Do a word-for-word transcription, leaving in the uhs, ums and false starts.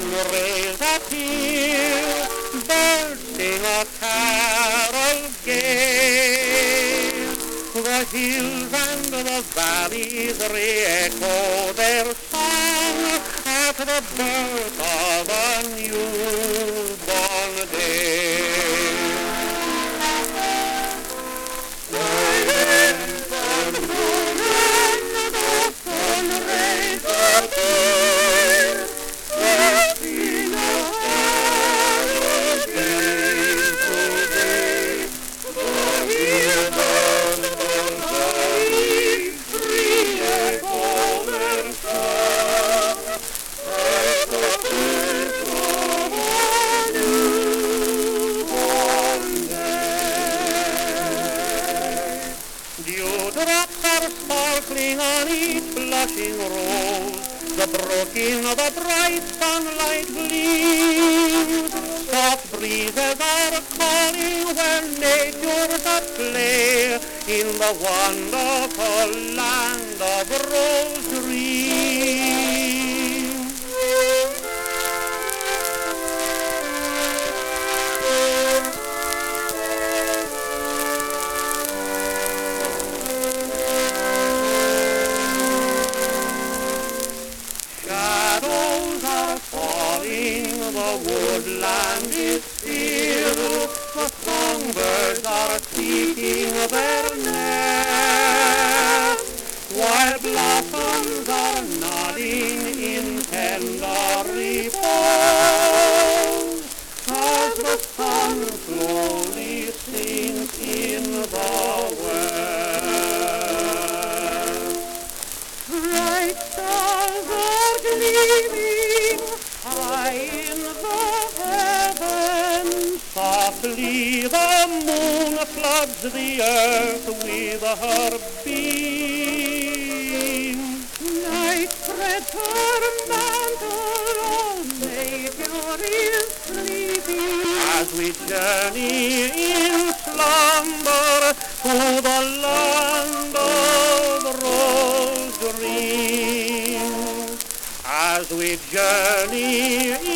and raise a peal, birds sing a carol gay. The hills and the valleys re-echo their song at the birth of a newborn day. Silence and golden, the sun rays appear, setting a carol gay today. The hills and the valleys re-echo their song at the birth of a newborn day. Dewdrops are sparkling on each blushing rose, the brook in the bright sunlight gleams. Soft breezes are calling where nature's at play, in the wonderful land of rose dreams. Shadows are falling, the woodland is still, the songbirds are seeking their nest, while blossoms are nodding in tender repose, as the sun slowly sinks in the west. Bright stars are gleaming high in the heavens. Softly the moon floods the earth with her beams. Night spreads her mantle, all nature is sleeping, as we journey in slumber to the land of rose dreams. As we journey